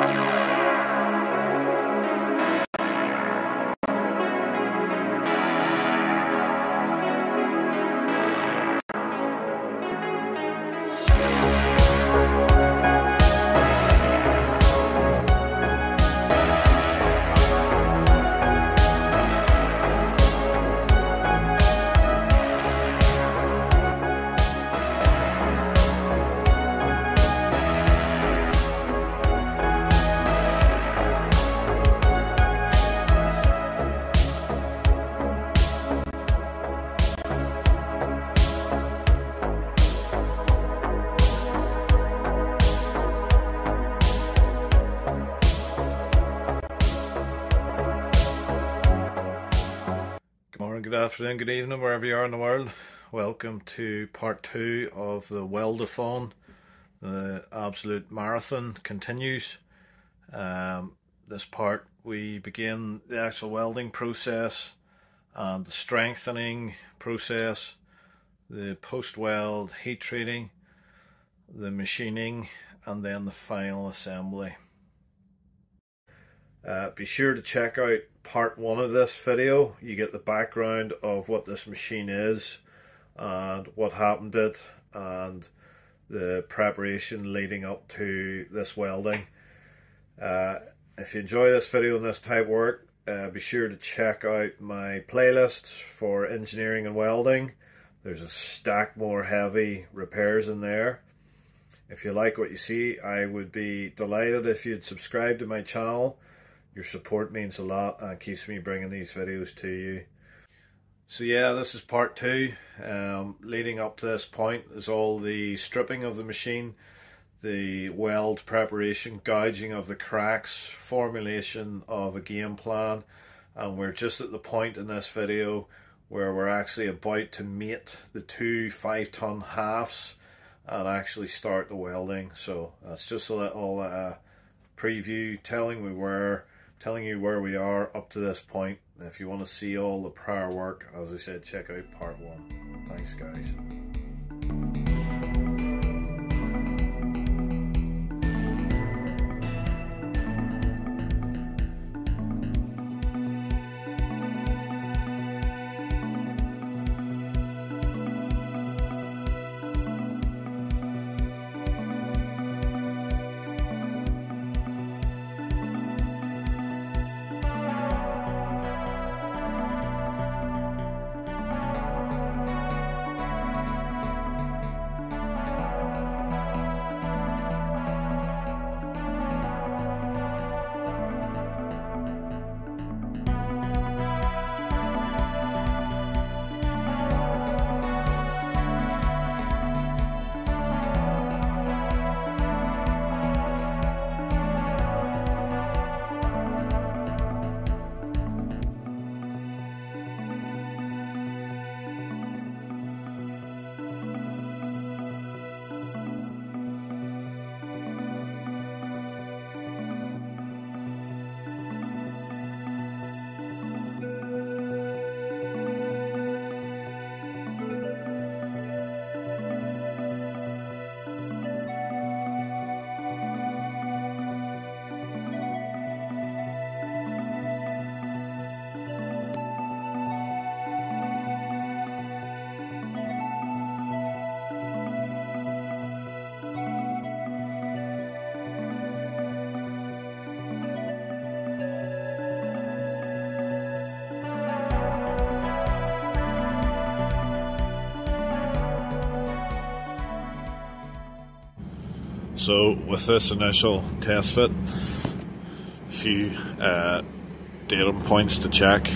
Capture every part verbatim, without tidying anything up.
Good afternoon, good evening, wherever you are in the world. Welcome to part two of the Weldathon. The absolute marathon continues. Um, this part we begin the actual welding process and the strengthening process, the post-weld heat treating, the machining, and then the final assembly. Uh, be sure to check out part one of this video. You get the background of what this machine is and what happened to it and the preparation leading up to this welding. Uh, if you enjoy this video and this type of work, uh, be sure to check out my playlists for engineering and welding. There's a stack more heavy repairs in there. If you like what you see, I would be delighted if you'd subscribe to my channel. Your support means a lot and keeps me bringing these videos to you. So yeah, this is part two. Um, leading up to this point is all the stripping of the machine, the weld preparation, gouging of the cracks, formulation of a game plan, and we're just at the point in this video where we're actually about to mate the two five ton halves and actually start the welding. So that's just a little uh, preview telling we where telling you where we are up to this point. If you want to see all the prior work, as I said, check out part one. Thanks guys. So with this initial test fit, a few uh, datum points to check.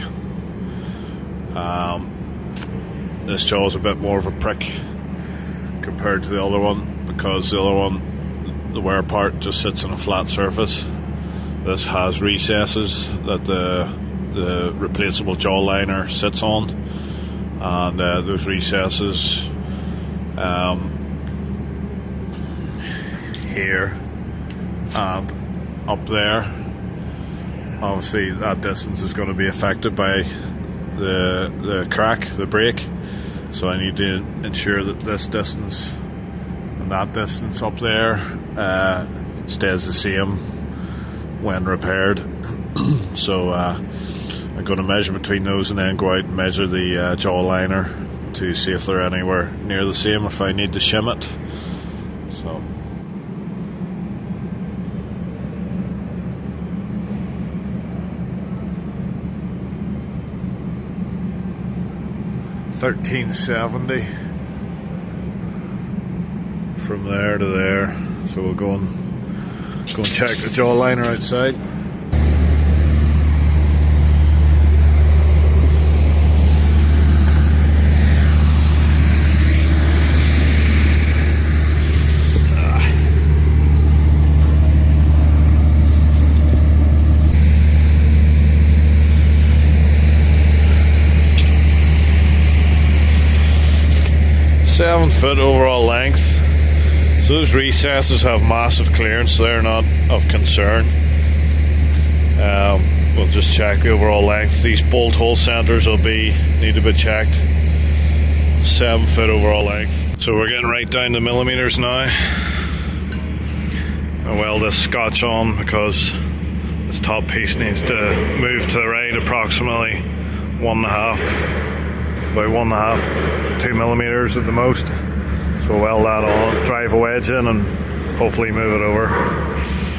Um, this jaw is a bit more of a prick compared to the other one, because the other one, the wear part just sits on a flat surface. This has recesses that the, the replaceable jaw liner sits on, and uh, those recesses um, here and up there, obviously that distance is going to be affected by the the crack, the break, so I need to ensure that this distance and that distance up there uh, stays the same when repaired. So uh, I'm going to measure between those and then go out and measure the uh, jaw liner to see if they're anywhere near the same, if I need to shim it. So thirteen seventy from there to there. So we'll go and go and check the jaw liner outside. Seven foot overall length. So those recesses have massive clearance, so they're not of concern. Um, we'll just check the overall length. These bolt hole centers will be need to be checked. Seven foot overall length. So we're getting right down to millimeters now. I weld this scotch on because this top piece needs to move to the right approximately one and a half. About one and a half, two millimeters at the most. So we'll weld that on, drive a wedge in and hopefully move it over.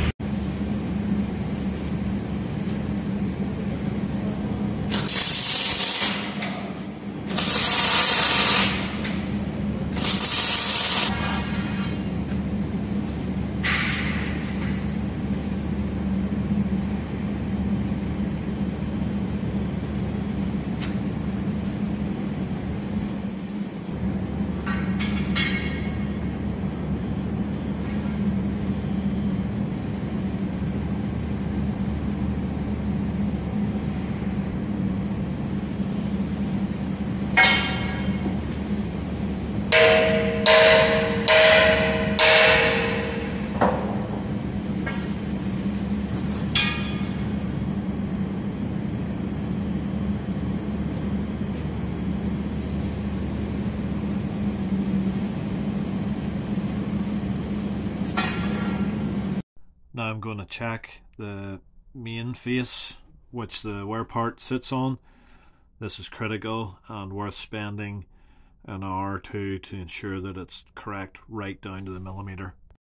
Now I'm going to check the main face which the wear part sits on. This is critical and worth spending an hour or two to ensure that it's correct right down to the millimeter.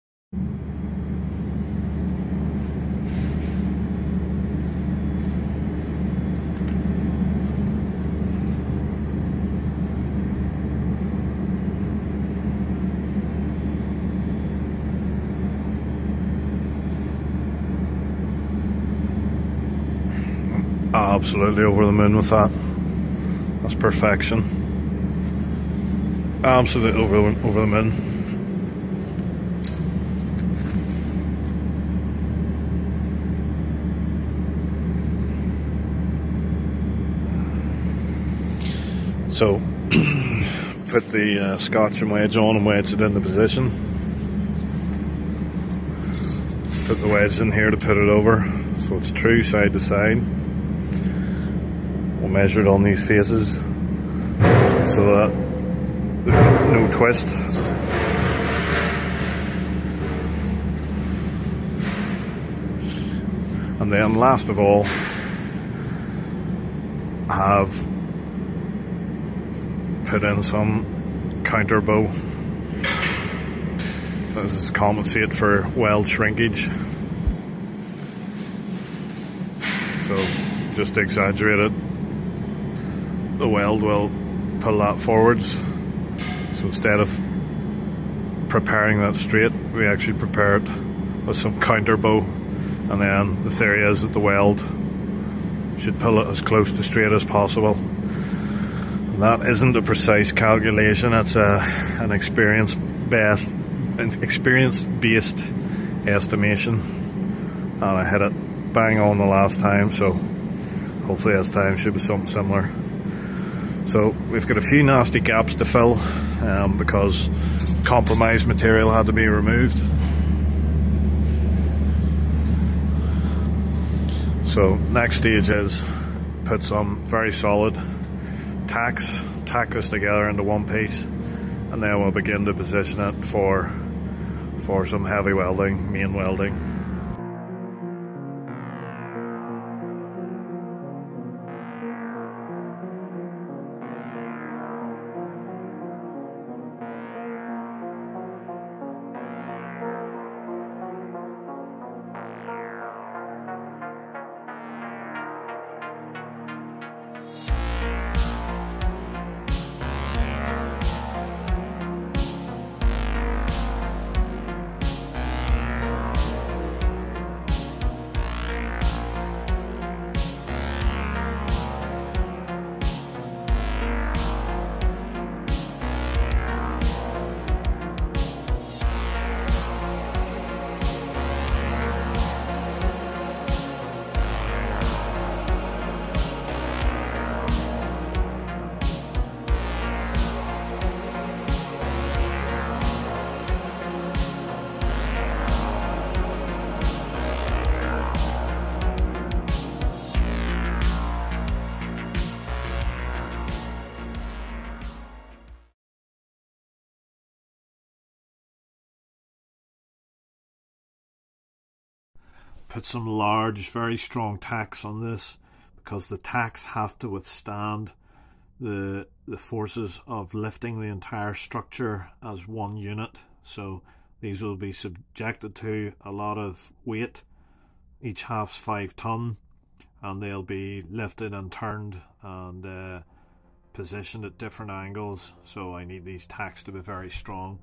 Absolutely over the moon with that. That's perfection. Absolutely over the, over the moon. So put the uh, scotch and wedge on and wedge it into position. Put the wedge in here to put it over so it's true side to side. We'll measure it on these faces so that there's no twist. And then last of all, I have put in some counter bow. This is to compensate for weld shrinkage. So just to exaggerate it, the weld will pull that forwards. So instead of preparing that straight, we actually prepare it with some counter bow, and then the theory is that the weld should pull it as close to straight as possible. And that isn't a precise calculation, it's a, an experience based an experience based estimation, and I hit it bang on the last time, so hopefully this time should be something similar. So we've got a few nasty gaps to fill um, because compromised material had to be removed. So next stage is put some very solid tacks, tack this together into one piece, and then we'll begin to position it for, for some heavy welding, main welding. put some large, very strong tacks on this, because the tacks have to withstand the the forces of lifting the entire structure as one unit. So these will be subjected to a lot of weight. Each half's five ton, and they'll be lifted and turned and uh, positioned at different angles. So I need these tacks to be very strong.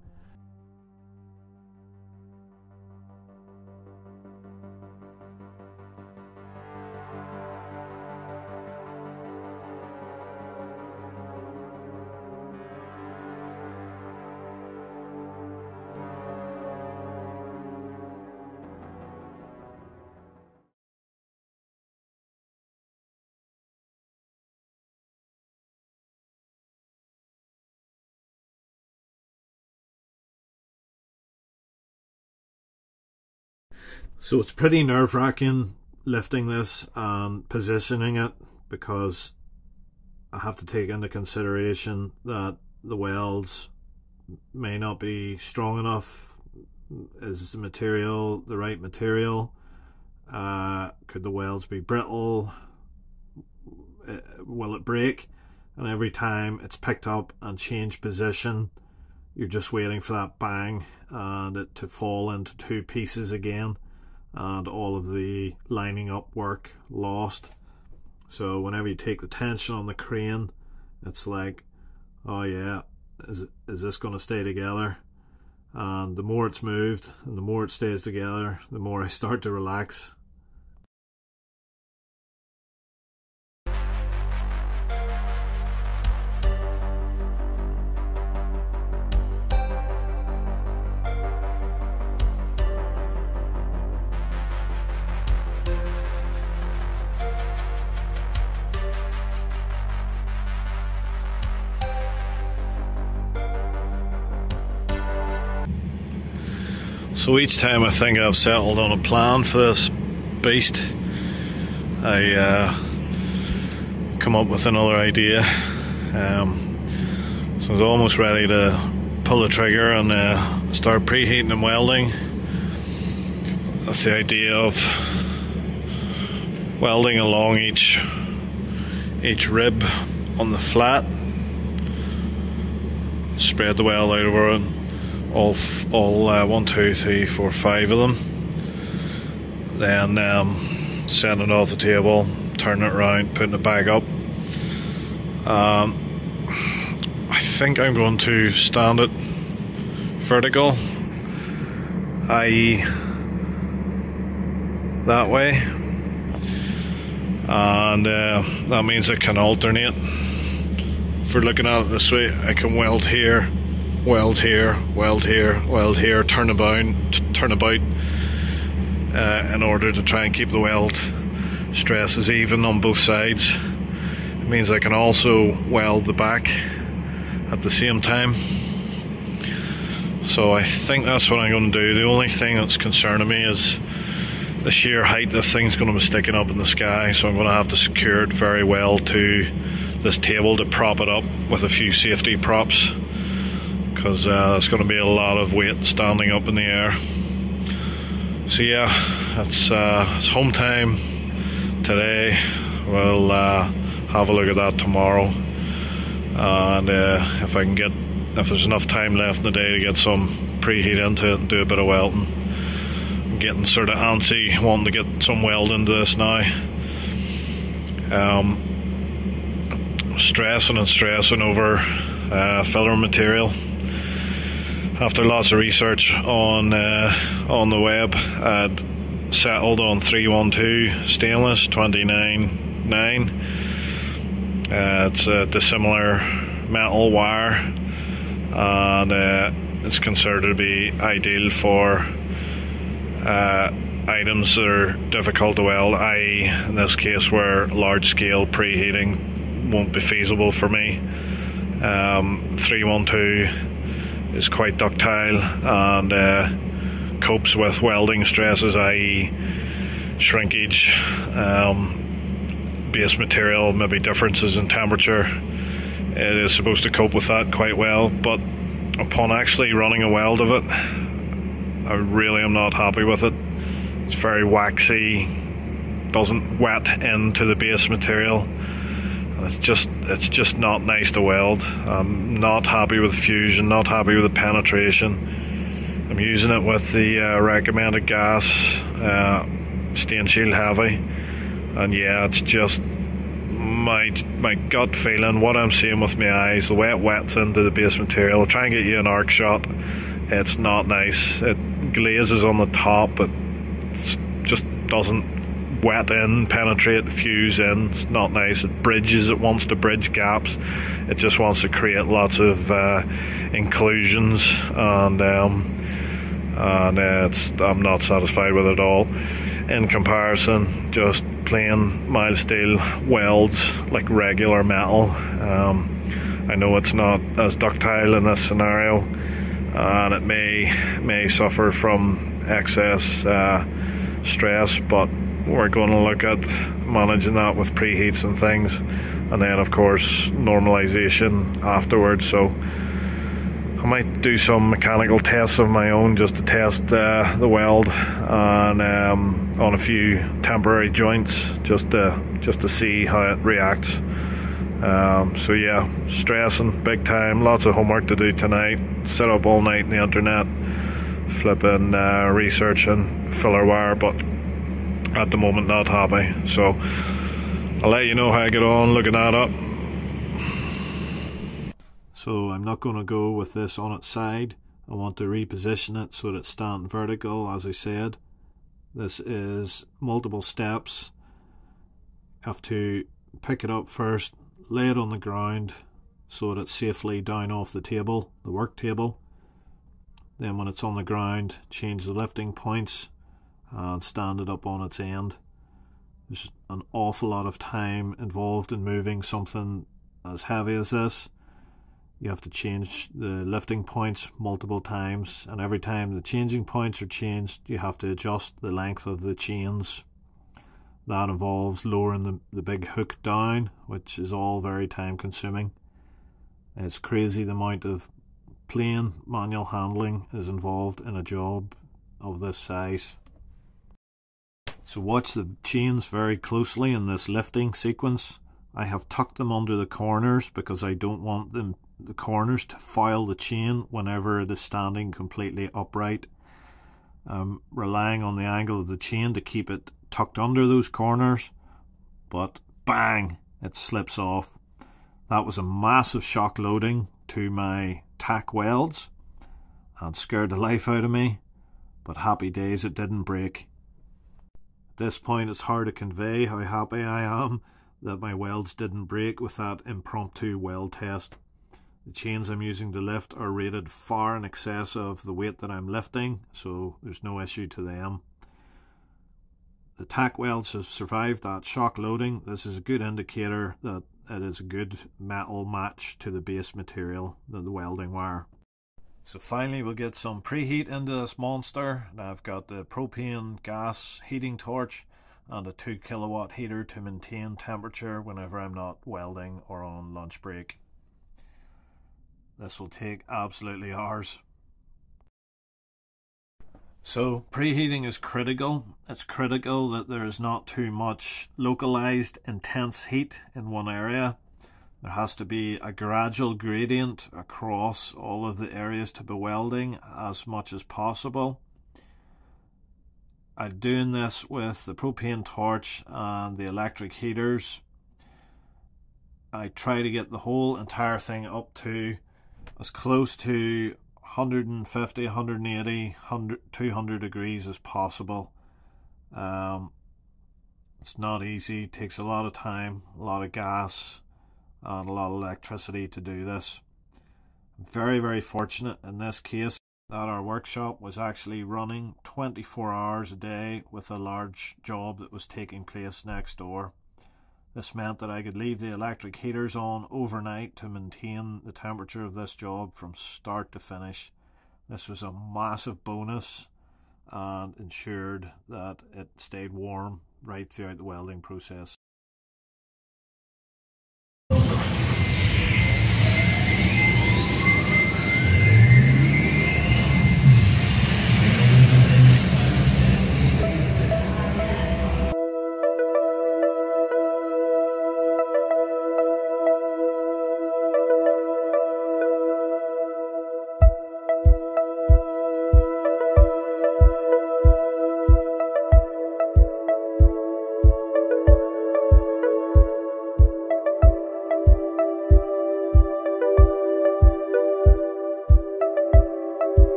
So it's pretty nerve-wracking lifting this and positioning it, because I have to take into consideration that the welds may not be strong enough. Is the material the right material? Uh, could the welds be brittle? Uh, will it break? And every time it's picked up and changed position, you're just waiting for that bang and it to fall into two pieces again, and all of the lining up work lost. So whenever you take the tension on the crane, it's like, oh yeah, is, is this going to stay together? And the more it's moved and the more it stays together, the more I start to relax. So each time I think I've settled on a plan for this beast, I uh, come up with another idea. Um, so I was almost ready to pull the trigger and uh, start preheating and welding. That's the idea of welding along each each rib on the flat. Spread the weld out over it. All, all uh, one, two, three, four, five of them. Then um, setting it off the table, turning it around, putting it back up. Um, I think I'm going to stand it vertical, that is that way, and uh, that means I can alternate. If we're looking at it this way, I can weld here, weld here, weld here, weld here, turn about, turn about uh, in order to try and keep the weld stresses even on both sides. It means I can also weld the back at the same time. So I think that's what I'm going to do. The only thing that's concerning me is the sheer height this thing's going to be sticking up in the sky, so I'm going to have to secure it very well to this table to prop it up with a few safety props, because uh, there's going to be a lot of weight standing up in the air. So yeah, it's, uh, it's home time today. We'll uh, have a look at that tomorrow, and uh, if I can get, if there's enough time left in the day to get some preheat into it and do a bit of welding. I'm getting sort of antsy wanting to get some weld into this now. Um, stressing and stressing over uh, filler material. After lots of research on uh, on the web, I'd settled on three one two stainless twenty-nine nine. Uh, it's a dissimilar metal wire, and uh, it's considered to be ideal for uh, items that are difficult to weld, that is in this case where large scale preheating won't be feasible for me. Um, three one two is quite ductile and uh, copes with welding stresses, that is shrinkage, um, base material, maybe differences in temperature. It is supposed to cope with that quite well, but upon actually running a weld of it, I really am not happy with it. It's very waxy, doesn't wet into the base material. It's just it's just not nice to weld. I'm not happy with the fusion, not happy with the penetration. I'm using it with the uh, recommended gas, uh, Stainshield Heavy, and yeah, it's just my my gut feeling, what I'm seeing with my eyes, the way it wets into the base material. I'll try and get you an arc shot. It's not nice. It glazes on the top, but it just doesn't wet in, penetrate, fuse in. It's not nice. It bridges, it wants to bridge gaps. It just wants to create lots of uh, inclusions, and um, and uh, it's, I'm not satisfied with it at all. In comparison, just plain mild steel welds like regular metal. Um, I know it's not as ductile in this scenario, and it may may suffer from excess uh, stress, but we're going to look at managing that with preheats and things, and then of course normalization afterwards. So I might do some mechanical tests of my own just to test uh, the weld, and um, on a few temporary joints just to just to see how it reacts. Um, so yeah, stressing big time. Lots of homework to do tonight. Sit up all night on the internet, flipping uh, researching filler wire, but at the moment not happy. So I'll let you know how I get on looking that up. So I'm not going to go with this on its side. I want to reposition it so that it's standing vertical, as I said. This is multiple steps. You have to pick it up first, lay it on the ground so that it's safely down off the table, the work table. Then when it's on the ground, change the lifting points and stand it up on its end. There's an awful lot of time involved in moving something as heavy as this. You have to change the lifting points multiple times, and every time the changing points are changed, you have to adjust the length of the chains. That involves lowering the, the big hook down, which is all very time consuming. It's crazy the amount of plain manual handling is involved in a job of this size. So watch the chains very closely in this lifting sequence. I have tucked them under the corners because I don't want them the corners to foul the chain whenever it is standing completely upright. I'm relying on the angle of the chain to keep it tucked under those corners, but bang, it slips off. That was a massive shock loading to my tack welds and scared the life out of me, but happy days, it didn't break. At this point it's hard to convey how happy I am that my welds didn't break with that impromptu weld test. The chains I'm using to lift are rated far in excess of the weight that I'm lifting, so there's no issue to them. The tack welds have survived that shock loading. This is a good indicator that it is a good metal match to the base material, the welding wire. So finally we'll get some preheat into this monster. Now I've got the propane gas heating torch and a two kilowatt heater to maintain temperature whenever I'm not welding or on lunch break. This will take absolutely hours. So preheating is critical. It's critical that there is not too much localized intense heat in one area. There has to be a gradual gradient across all of the areas to be welding as much as possible. I'm doing this with the propane torch and the electric heaters. I try to get the whole entire thing up to as close to one fifty, one eighty, two hundred degrees as possible. Um, it's not easy, it takes a lot of time, a lot of gas and a lot of electricity to do this. I'm very very fortunate in this case that our workshop was actually running twenty-four hours a day with a large job that was taking place next door. This meant that I could leave the electric heaters on overnight to maintain the temperature of this job from start to finish. This was a massive bonus and ensured that it stayed warm right throughout the welding process.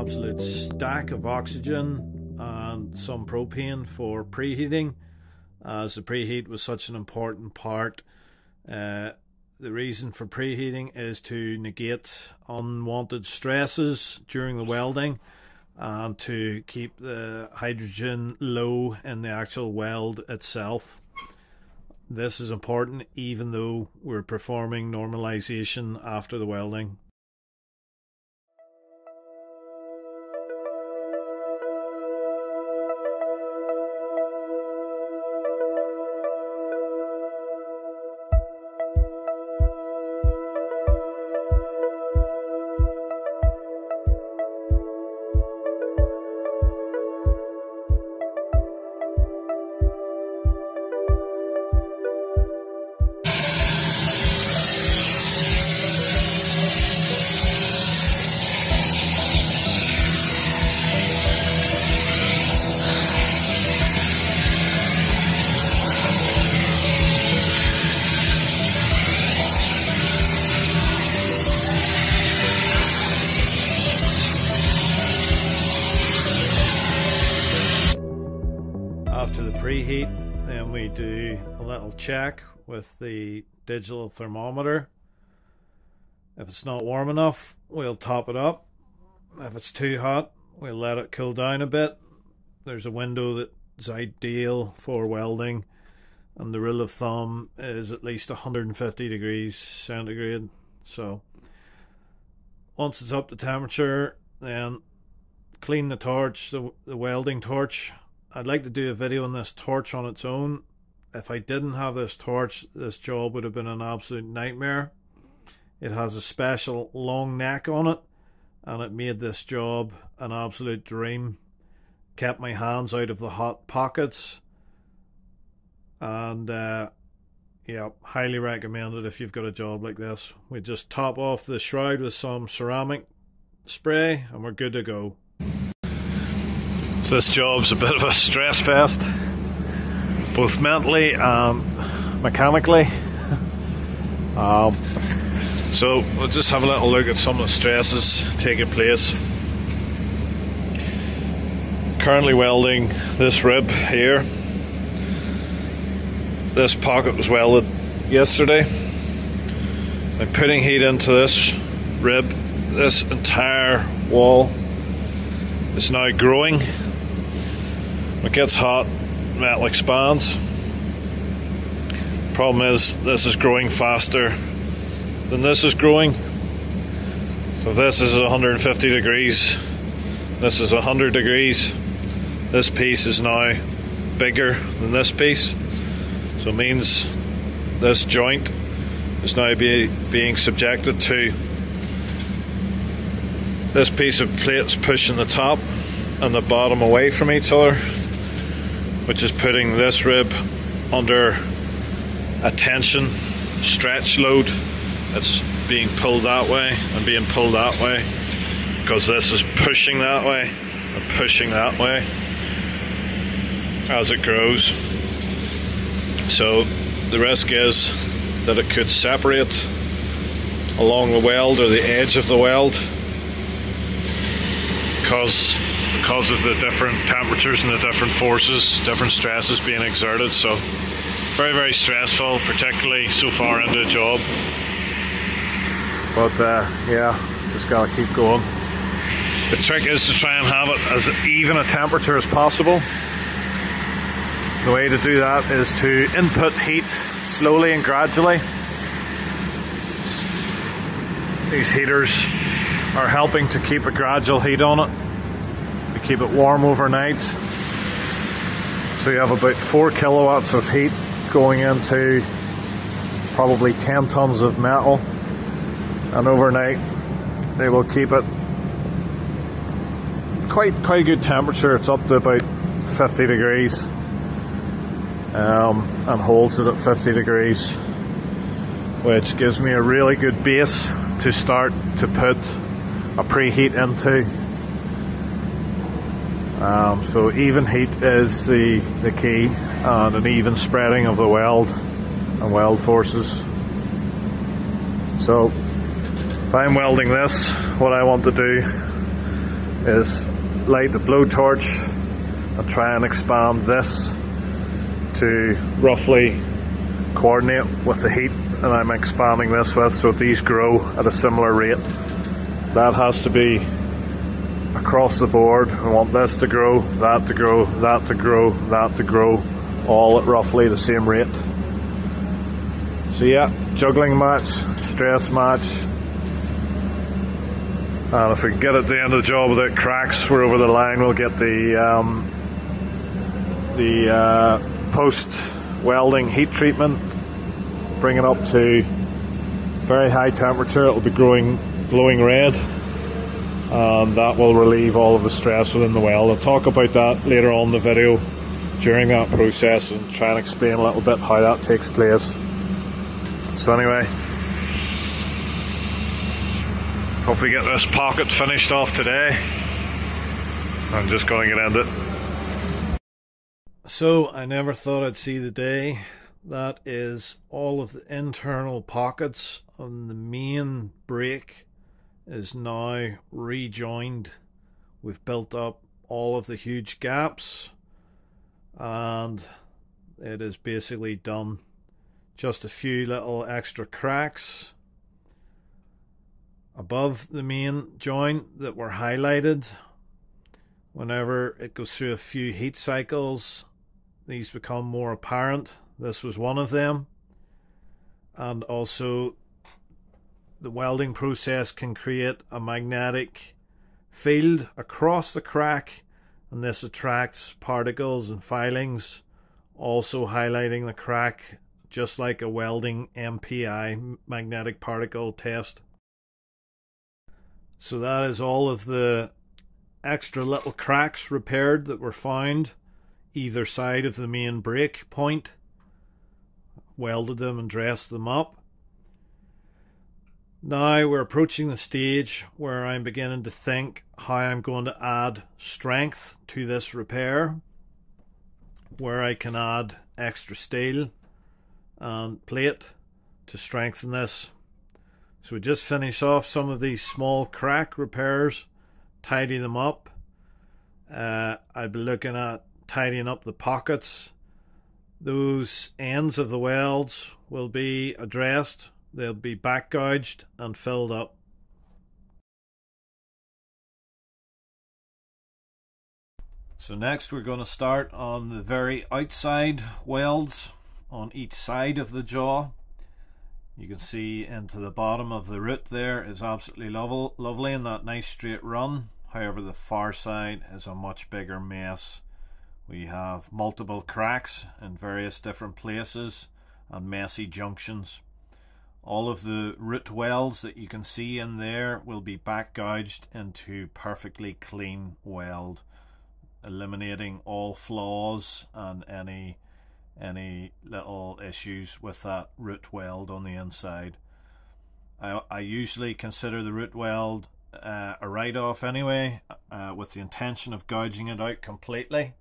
absolute stack of oxygen and some propane for preheating, as the preheat was such an important part. Uh, the reason for preheating is to negate unwanted stresses during the welding and to keep the hydrogen low in the actual weld itself. This is important even though we're performing normalization after the welding. After the preheat, then we do a little check with the digital thermometer. If it's not warm enough, we'll top it up. If it's too hot, we'll let it cool down a bit. There's a window that's ideal for welding, and the rule of thumb is at least one hundred fifty degrees centigrade. So once it's up to temperature, then clean the torch, the, the welding torch. I'd like to do a video on this torch on its own. If I didn't have this torch, this job would have been an absolute nightmare. It has a special long neck on it, and it made this job an absolute dream. Kept my hands out of the hot pockets, and uh, yeah, highly recommend it if you've got a job like this. We just top off the shroud with some ceramic spray and we're good to go. So this job's a bit of a stress fest, both mentally and mechanically. Um, so we'll just have a little look at some of the stresses taking place. Currently welding this rib here. This pocket was welded yesterday. I'm putting heat into this rib. This entire wall is now growing. When it gets hot, metal expands. Problem is, this is growing faster than this is growing. So if this is one hundred fifty degrees, this is one hundred degrees. This piece is now bigger than this piece. So it means this joint is now be, being subjected to this piece of plates pushing the top and the bottom away from each other, which is putting this rib under a tension stretch load. It's being pulled that way and being pulled that way because this is pushing that way and pushing that way as it grows. So the risk is that it could separate along the weld or the edge of the weld because because of the different temperatures and the different forces, different stresses being exerted. So very, very stressful, particularly so far into the job. But uh, yeah, just gotta keep going. The trick is to try and have it as even a temperature as possible. The way to do that is to input heat slowly and gradually. These heaters are helping to keep a gradual heat on it, to keep it warm overnight. So you have about four kilowatts of heat going into probably ten tons of metal, and overnight they will keep it quite quite a good temperature. It's up to about fifty degrees, um, and holds it at fifty degrees, which gives me a really good base to start to put a preheat into. Um, so even heat is the, the key, and an even spreading of the weld and weld forces. So if I'm welding this, what I want to do is light the blowtorch and try and expand this to roughly coordinate with the heat that I'm expanding this with, so these grow at a similar rate. That has to be across the board. I want this to grow, that to grow, that to grow, that to grow, all at roughly the same rate. So yeah, juggling match, stress match, and if we can get at the end of the job without cracks, we're over the line. We'll get the um, the uh, post welding heat treatment, bring it up to very high temperature. It will be growing glowing red, and that will relieve all of the stress within the weld. I'll talk about that later on in the video during that process and try and explain a little bit how that takes place. So anyway, hopefully get this pocket finished off today. I'm just going to end it. So I never thought I'd see the day. That is all of the internal pockets on the main brake is now rejoined. We've built up all of the huge gaps and it is basically done. Just a few little extra cracks above the main joint that were highlighted. Whenever it goes through a few heat cycles, these become more apparent. This was one of them. And also the welding process can create a magnetic field across the crack, and this attracts particles and filings, also highlighting the crack, just like a welding M P I, magnetic particle test. So that is all of the extra little cracks repaired that were found either side of the main brake point. Welded them and dressed them up. Now we're approaching the stage where I'm beginning to think how I'm going to add strength to this repair, where I can add extra steel and plate to strengthen this. So we just finish off some of these small crack repairs, tidy them up. Uh, I'll be looking at tidying up the pockets. Those ends of the welds will be addressed. They'll be back gouged and filled up. So next we're going to start on the very outside welds on each side of the jaw. You can see into the bottom of the root there is absolutely level, lovely in that nice straight run. However, the far side is a much bigger mess. We have multiple cracks in various different places and messy junctions. All of the root welds that you can see in there will be back gouged into perfectly clean weld, eliminating all flaws and any any little issues with that root weld on the inside. I, I usually consider the root weld uh, a write-off anyway, uh, with the intention of gouging it out completely.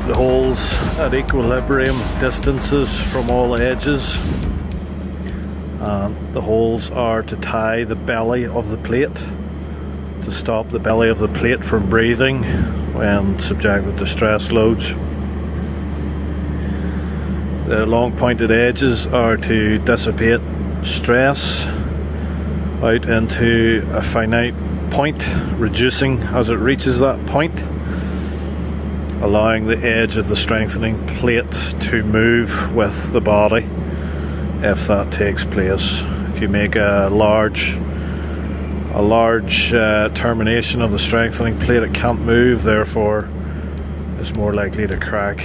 the holes at equilibrium distances from all edges. And the holes are to tie the belly of the plate, to stop the belly of the plate from breathing when subjected to stress loads. The long pointed edges are to dissipate stress out into a finite point, reducing as it reaches that point, allowing the edge of the strengthening plate to move with the body if that takes place. If you make a large a large uh, termination of the strengthening plate, it can't move, therefore it's more likely to crack.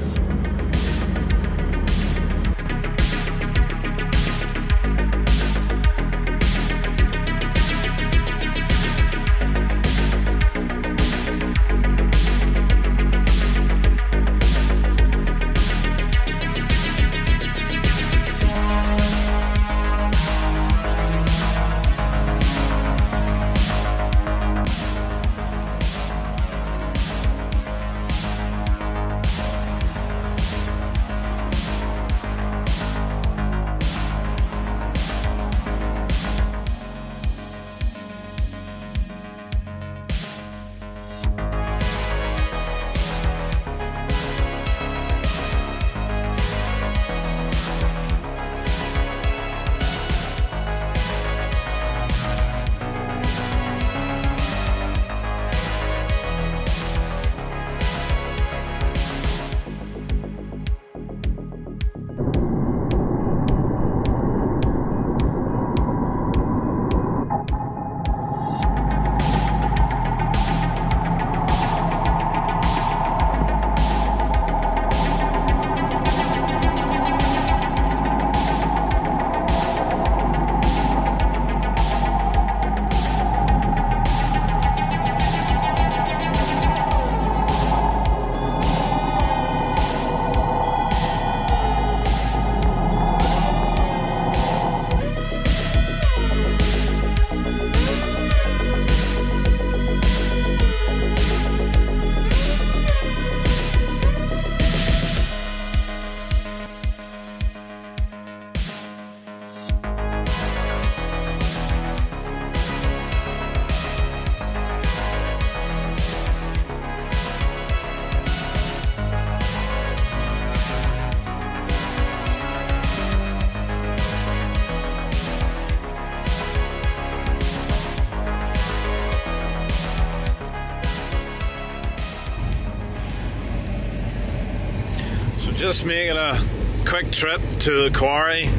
Just making a quick trip to the quarry,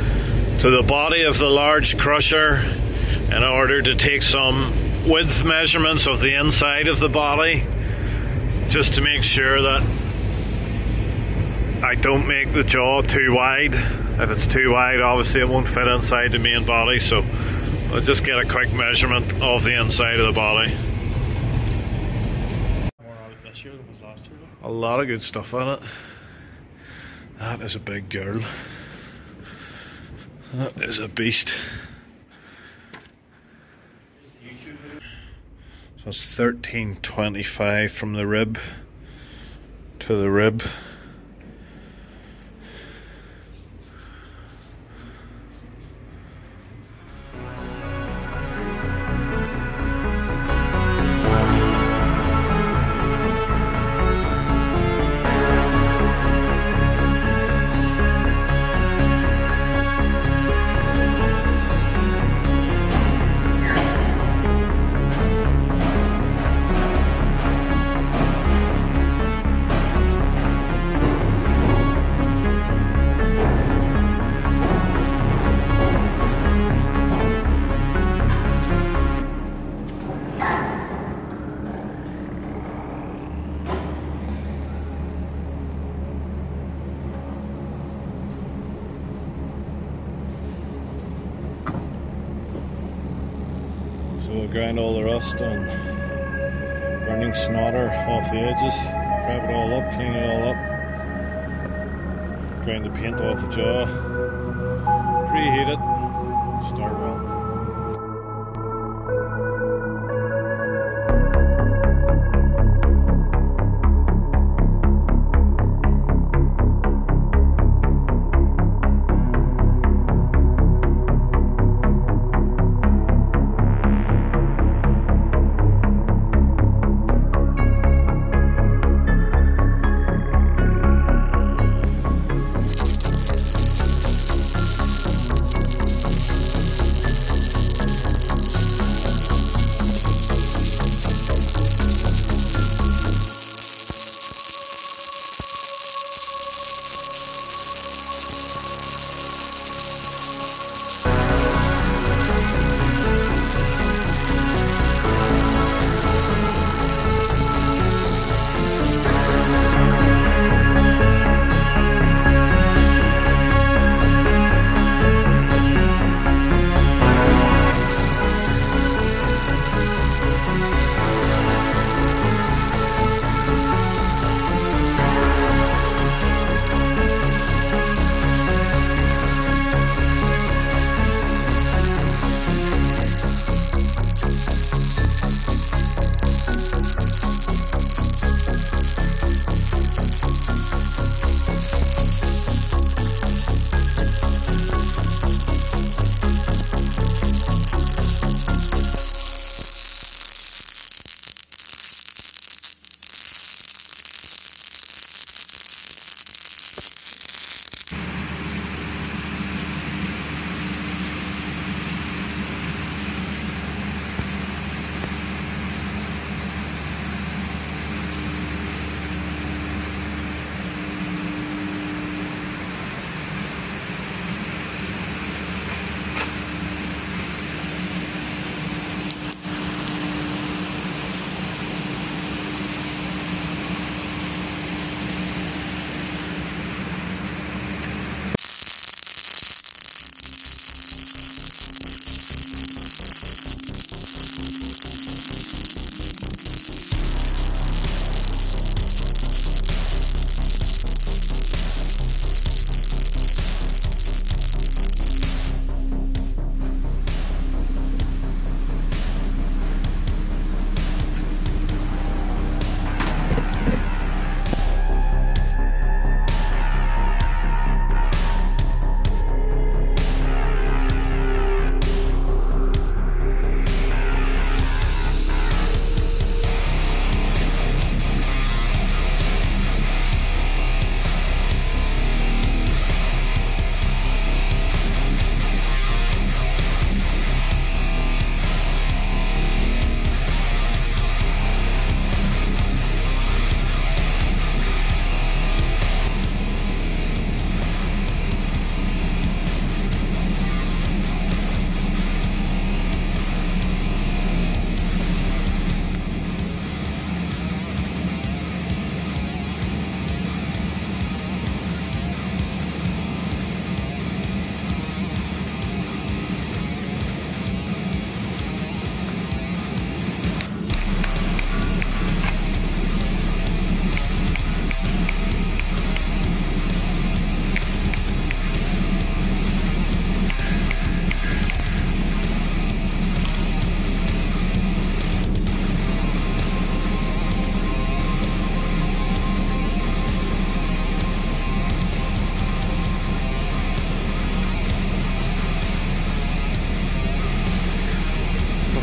to the body of the large crusher, in order to take some width measurements of the inside of the body, just to make sure that I don't make the jaw too wide. If it's too wide, obviously it won't fit inside the main body, so I'll just get a quick measurement of the inside of the body. A lot of good stuff in it. That is a big girl. That is a beast. So it's thirteen twenty-five from the rib to the rib. So we'll grind all the rust and burning snotter off the edges, prep it all up, clean it all up, grind the paint off the jaw, preheat it, start well.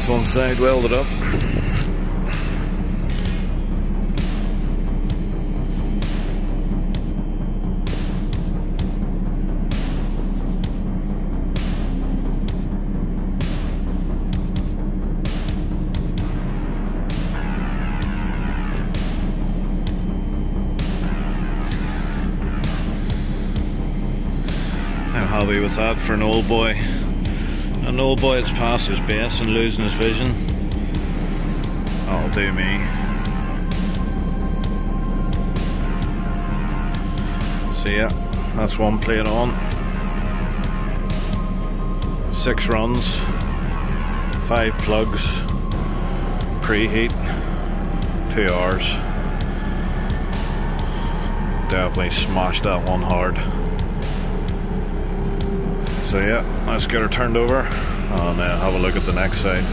That's one side welded up. I'm happy with that for an old boy. An old boy that's past his best and losing his vision. That'll do me. So yeah, that's one plate on. Six runs, five plugs, preheat, two hours. Definitely smashed that one hard. So yeah, let's get her turned over and uh, have a look at the next side.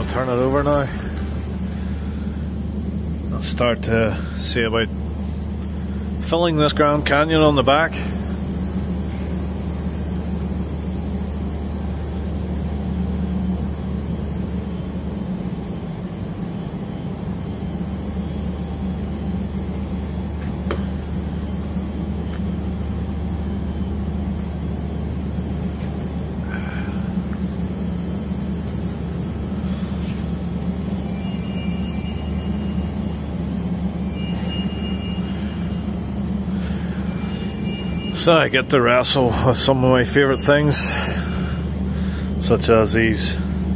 turn it over now and start to see about filling this Grand Canyon on the back. So I get to wrestle with some of my favourite things, such as these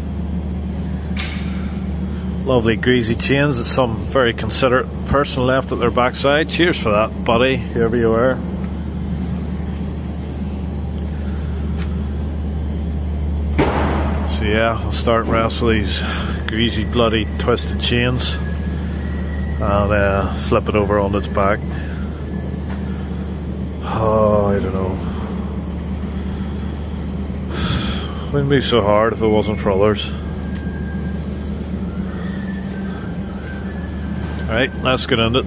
lovely greasy chains that some very considerate person left at their backside. Cheers for that, buddy, whoever you are. So yeah, I'll start wrestling these greasy, bloody, twisted chains and uh, flip it over on its back. Oh, I don't know. It wouldn't be so hard if it wasn't for others. Alright, let's get into it.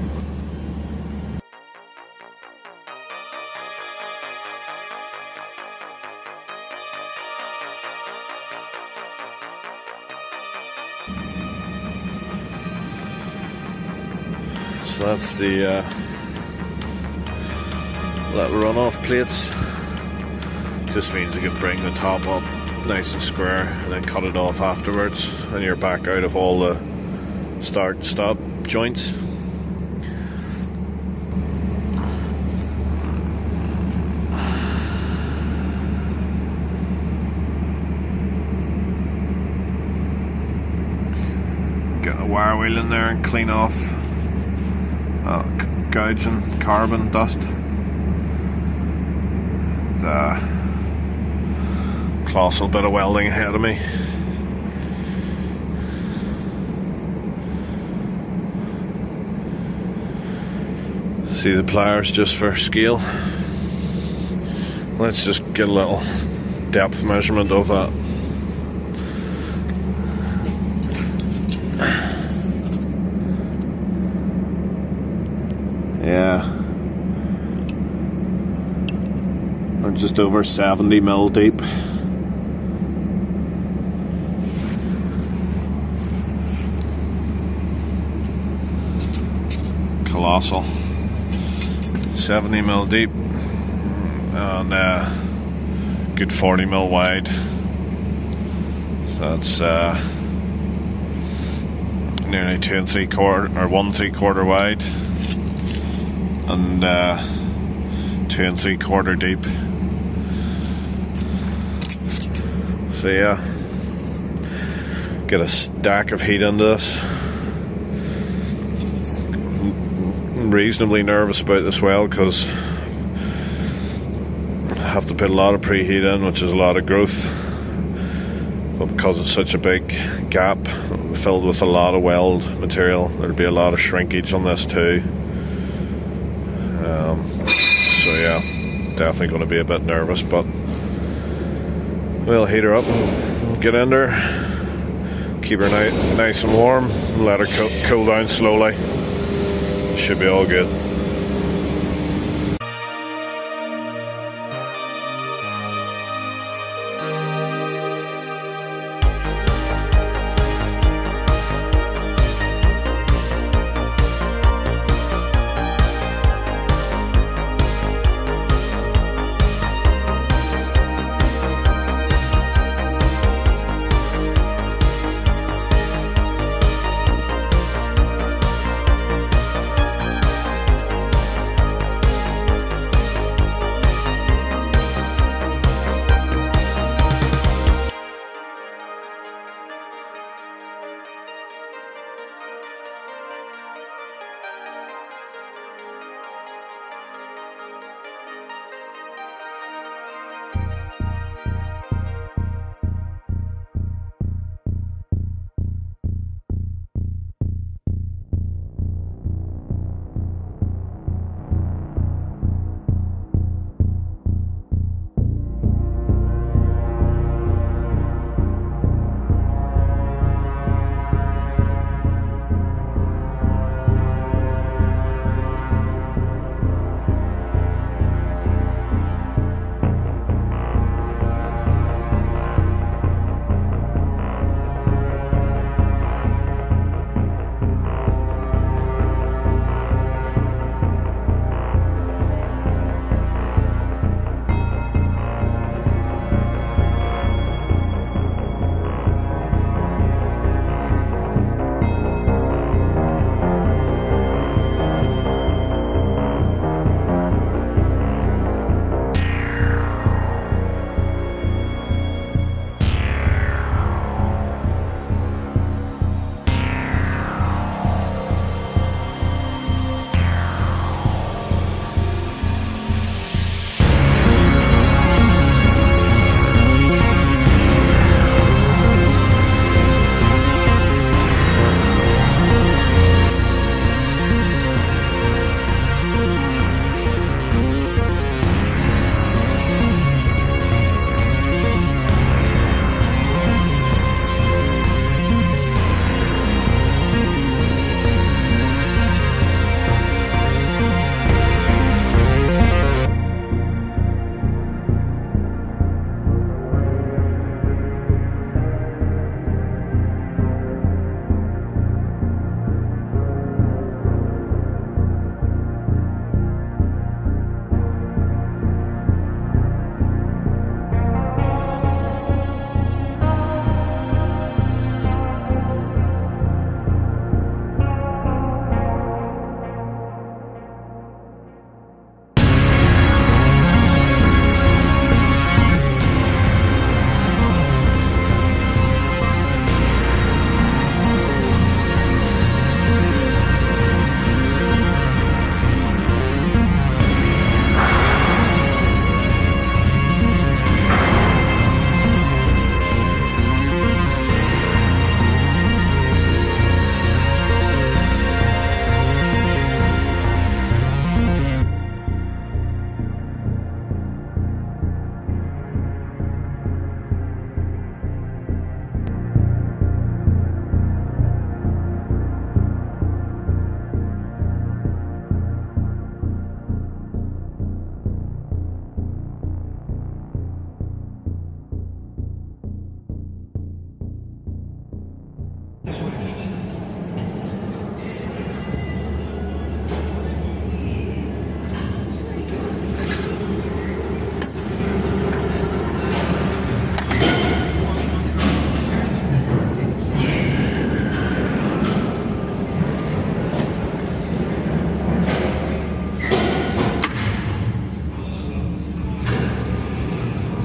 So that's the uh, little runoff plates. Just means you can bring the top up nice and square and then cut it off afterwards, and you're back out of all the start and stop joints. Get a wire wheel in there and clean off uh, gouging carbon dust. Uh, colossal bit of welding ahead of me. See the pliers just for scale. Let's just get a little depth measurement of that. Yeah. Just over seventy mil deep. Colossal. seventy mil deep and uh, good forty mil wide. So that's uh, nearly two and three quarter or one three quarter wide and uh, two and three quarter deep. So yeah, get a stack of heat into this. I'm reasonably nervous about this weld because I have to put a lot of preheat in, which is a lot of growth. But because it's such a big gap filled with a lot of weld material, there'll be a lot of shrinkage on this too. Um, so yeah, definitely going to be a bit nervous, but we'll heat her up and get in there, keep her ni nice and warm, and let her co cool down slowly. Should be all good.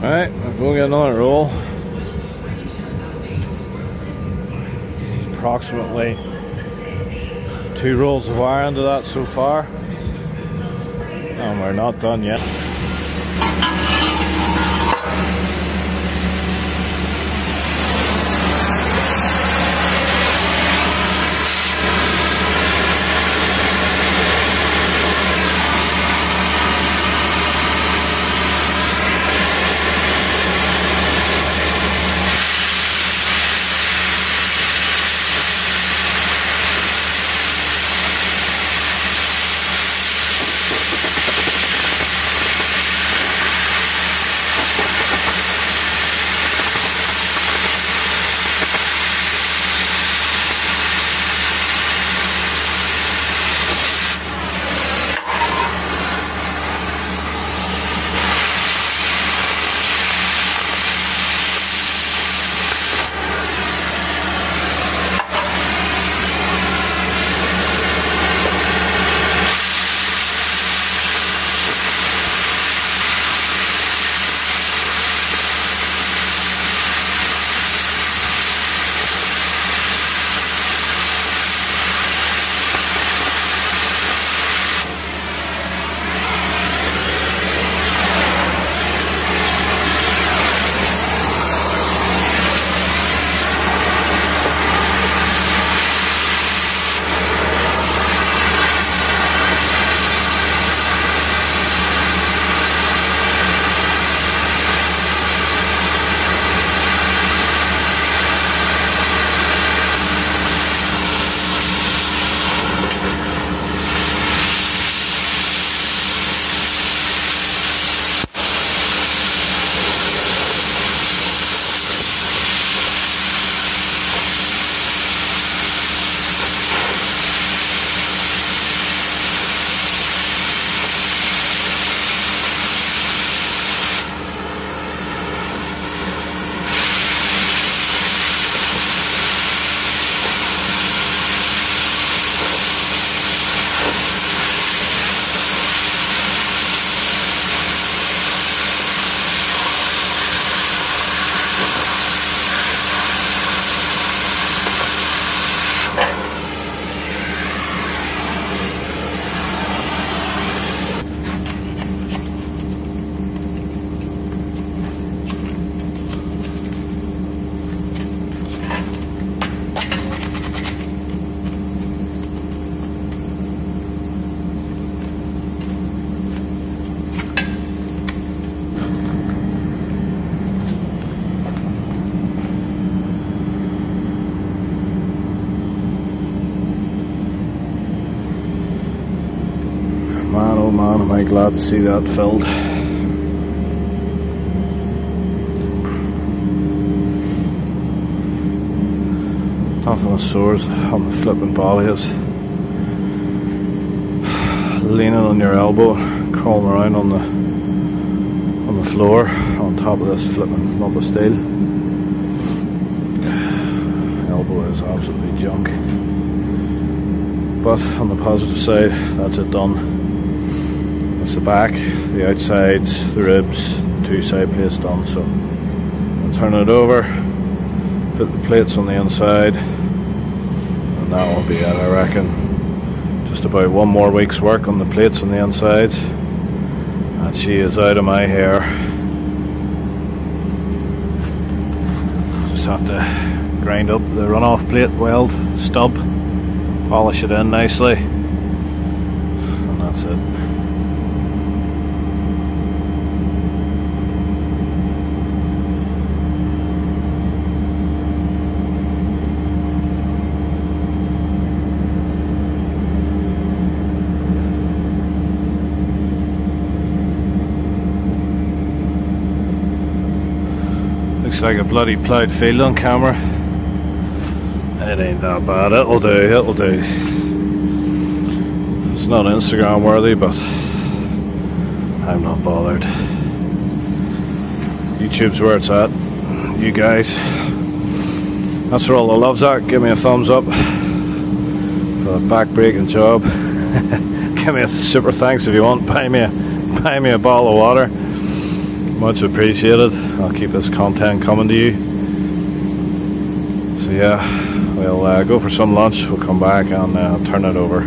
Alright, we'll go get another roll. There's approximately two rolls of wire into that so far. And we're not done yet. Man, oh man, am I glad to see that filled. Nothing sores on the flipping bodies. Leaning on your elbow, crawling around on the on the floor on top of this flipping lump of steel. Elbow is absolutely junk. But on the positive side, that's it done. That's the back, the outsides, the ribs, two side plates done. So I'll turn it over, put the plates on the inside, and that will be it, I reckon. Just about one more week's work on the plates on the insides, and she is out of my hair. Just have to grind up the runoff plate weld stub, polish it in nicely, and that's it. Looks like a bloody ploughed field on camera. It ain't that bad, it'll do, it'll do. It's not Instagram worthy, but I'm not bothered. YouTube's where it's at. You guys, that's where all the love's at. Give me a thumbs up for a back-breaking job. Give me a super thanks if you want. Buy me a, buy me a bottle of water. much appreciated. I'll keep this content coming to you. So yeah, we'll uh, go for some lunch, we'll come back and uh, turn it over.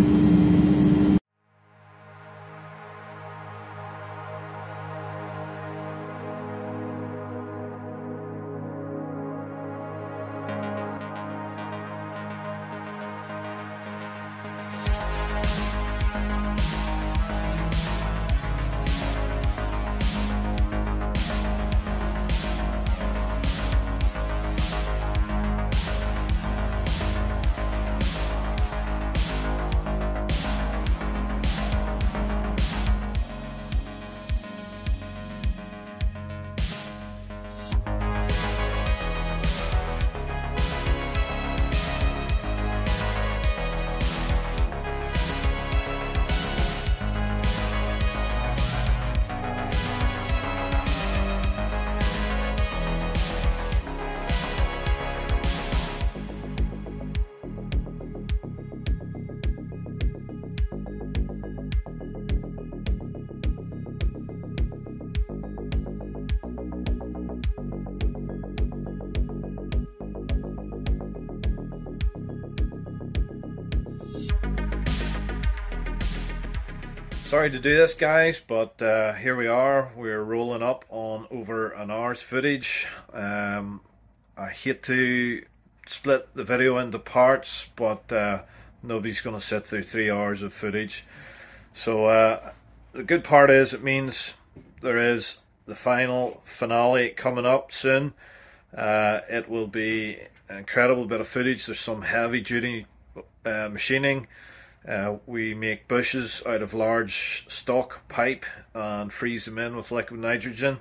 Sorry to do this, guys, but uh, here we are. We're rolling up on over an hour's footage. Um, I hate to split the video into parts, but uh, nobody's going to sit through three hours of footage. So uh, the good part is it means there is the final finale coming up soon. Uh, it will be an incredible bit of footage. There's some heavy duty uh, machining. Uh, we make bushes out of large stock pipe and freeze them in with liquid nitrogen,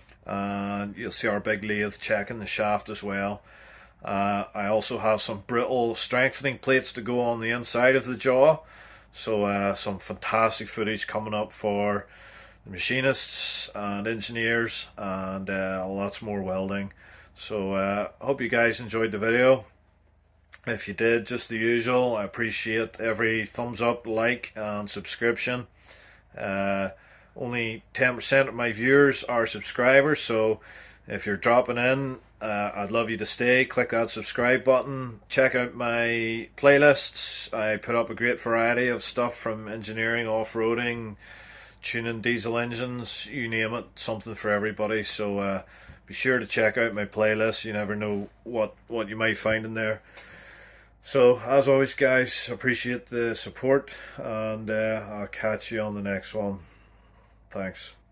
and you'll see our big lathe checking the shaft as well. Uh, I also have some brittle strengthening plates to go on the inside of the jaw, so uh, some fantastic footage coming up for the machinists and engineers, and uh, lots more welding. So I uh, hope you guys enjoyed the video. If you did, just the usual, I appreciate every thumbs up, like and subscription. Uh, only ten percent of my viewers are subscribers, so if you're dropping in, uh, I'd love you to stay. Click that subscribe button. Check out my playlists. I put up a great variety of stuff from engineering, off-roading, tuning diesel engines, you name it, something for everybody. So uh, be sure to check out my playlist. You never know what, what you might find in there. So, as always, guys, appreciate the support, and uh, I'll catch you on the next one. Thanks.